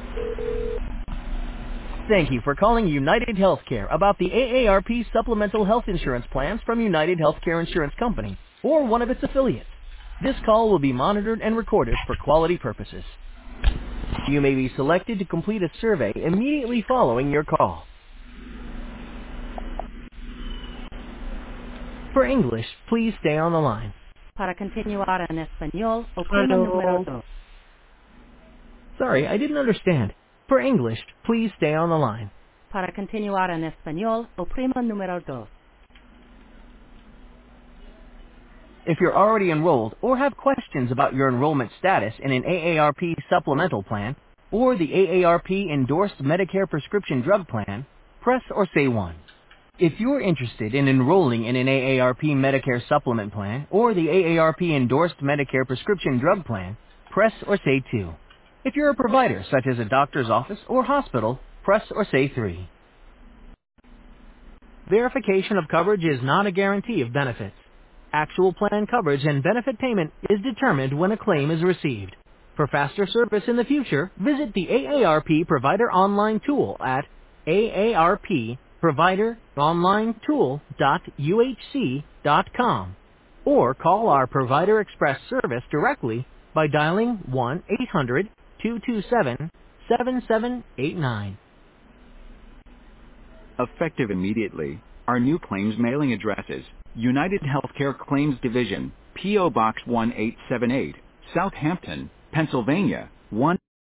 Thank you for calling United Healthcare about the AARP supplemental health insurance plans from United Healthcare Insurance Company or one of its affiliates. This call will be monitored and recorded for quality purposes. You may be selected to complete a survey immediately following your call. For English, please stay on the line. Para continuar en español, oprima número Aló. dos. Sorry, I didn't understand. For English, please stay on the line. Para continuar en español, oprima número dos. If you're already enrolled or have questions about your enrollment status in an AARP supplemental plan or the AARP endorsed Medicare prescription drug plan, press or say 1. If you're interested in enrolling in an AARP Medicare supplement plan or the AARP endorsed Medicare prescription drug plan, press or say 2. If you're a provider such as a doctor's office or hospital, press or say 3. Verification of coverage is not a guarantee of benefits. Actual plan coverage and benefit payment is determined when a claim is received. For faster service in the future, visit the AARP Provider Online Tool at aarpprovideronlinetool.uhc.com or call our Provider Express service directly by dialing 1-800-227-7789. Effective immediately, our new claims mailing addresses: United Healthcare Claims Division, P.O. Box 1878, Southampton, Pennsylvania